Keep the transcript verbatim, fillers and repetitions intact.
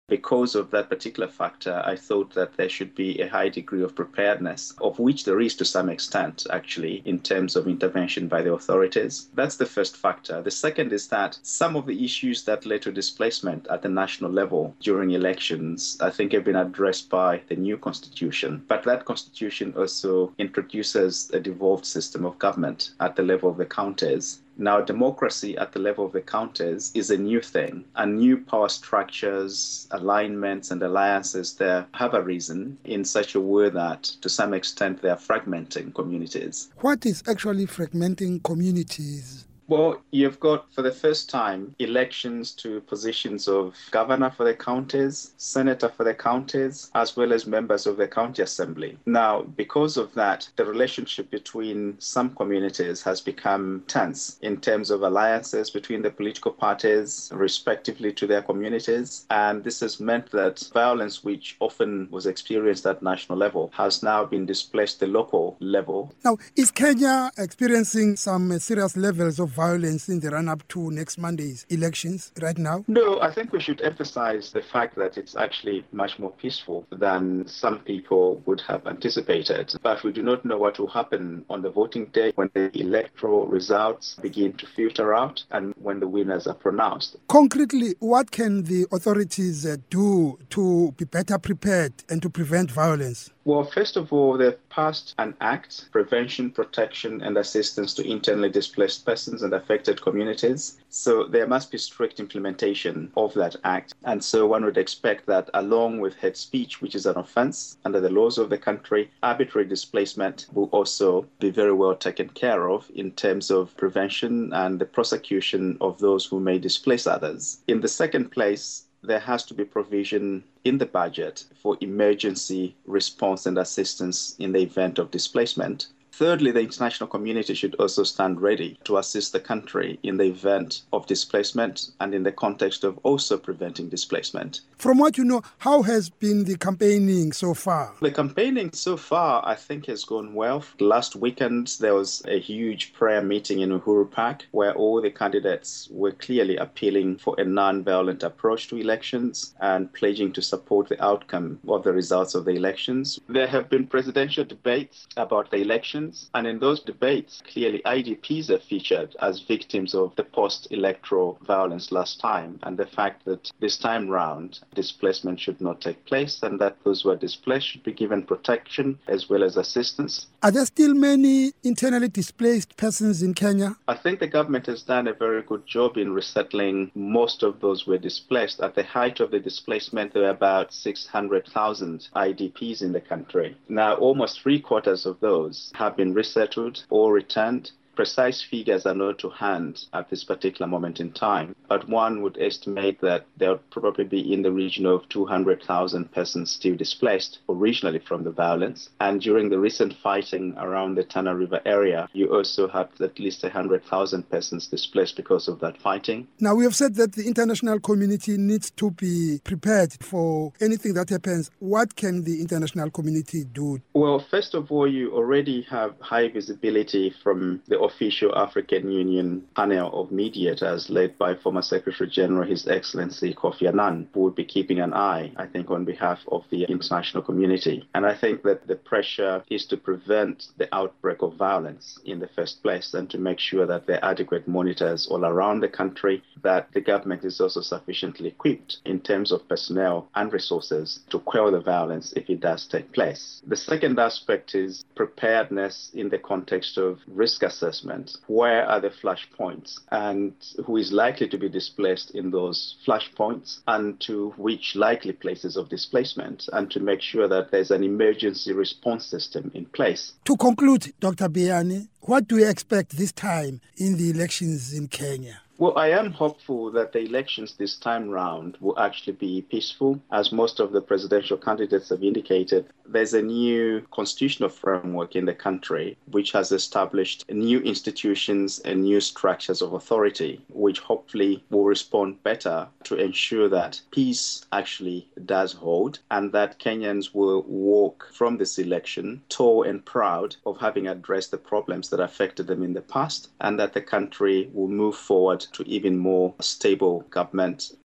Because of that particular factor, I thought that there should be a high degree of preparedness, of which there is to some extent, actually, in terms of intervention by the authorities. That's the first factor. The second is that some of the issues that led to displacement at the national level during elections, I think, have been addressed by the new constitution. But that constitution also introduces a devolved system of government at the level of the counties. Now, democracy at the level of the counties is a new thing, and new power structures, alignments, and alliances there have arisen in such a way that, to some extent, they are fragmenting communities. What is actually fragmenting communities? Well, you've got, for the first time, elections to positions of governor for the counties, senator for the counties, as well as members of the county assembly. Now, because of that, the relationship between some communities has become tense in terms of alliances between the political parties, respectively to their communities. And this has meant that violence, which often was experienced at national level, has now been displaced at the local level. Now, is Kenya experiencing some serious levels of violence in the run-up to next Monday's elections right now? No, I think we should emphasize the fact that it's actually much more peaceful than some people would have anticipated. But we do not know what will happen on the voting day when the electoral results begin to filter out and when the winners are pronounced. Concretely, what can the authorities uh, do to be better prepared and to prevent violence? Well, first of all, they've passed an act, Prevention, Protection and Assistance to Internally Displaced Persons and Affected Communities. So there must be strict implementation of that act. And so one would expect that along with hate speech, which is an offense under the laws of the country, arbitrary displacement will also be very well taken care of in terms of prevention and the prosecution of those who may displace others. In the second place, there has to be provision in the budget for emergency response and assistance in the event of displacement. Thirdly, the international community should also stand ready to assist the country in the event of displacement and in the context of also preventing displacement. From what you know, how has been the campaigning so far? The campaigning so far, I think, has gone well. Last weekend, there was a huge prayer meeting in Uhuru Park where all the candidates were clearly appealing for a non-violent approach to elections and pledging to support the outcome of the results of the elections. There have been presidential debates about the elections. And in those debates, clearly I D Ps are featured as victims of the post-electoral violence last time, and the fact that this time round displacement should not take place and that those who are displaced should be given protection as well as assistance. Are there still many internally displaced persons in Kenya? I think the government has done a very good job in resettling most of those who were displaced. At the height of the displacement, there were about six hundred thousand I D Ps in the country. Now, almost three quarters of those have been resettled or returned. Precise figures are not to hand at this particular moment in time, but one would estimate that there would probably be in the region of two hundred thousand persons still displaced originally from the violence. And during the recent fighting around the Tana River area, you also have at least one hundred thousand persons displaced because of that fighting. Now, we have said that the international community needs to be prepared for anything that happens. What can the international community do? Well, first of all, you already have high visibility from the official African Union panel of mediators led by former Secretary General, His Excellency Kofi Annan, who would be keeping an eye, I think, on behalf of the international community. And I think that the pressure is to prevent the outbreak of violence in the first place and to make sure that there are adequate monitors all around the country, that the government is also sufficiently equipped in terms of personnel and resources to quell the violence if it does take place. The second aspect is preparedness in the context of risk assessment. Where are the flash points and who is likely to be displaced in those flash points and to which likely places of displacement, and to make sure that there's an emergency response system in place. To conclude, Doctor Biyani, what do you expect this time in the elections in Kenya? Well, I am hopeful that the elections this time round will actually be peaceful. As most of the presidential candidates have indicated, there's a new constitutional framework in the country which has established new institutions and new structures of authority, which hopefully will respond better to ensure that peace actually does hold and that Kenyans will walk from this election tall and proud of having addressed the problems that affected them in the past, and that the country will move forward to even more stable government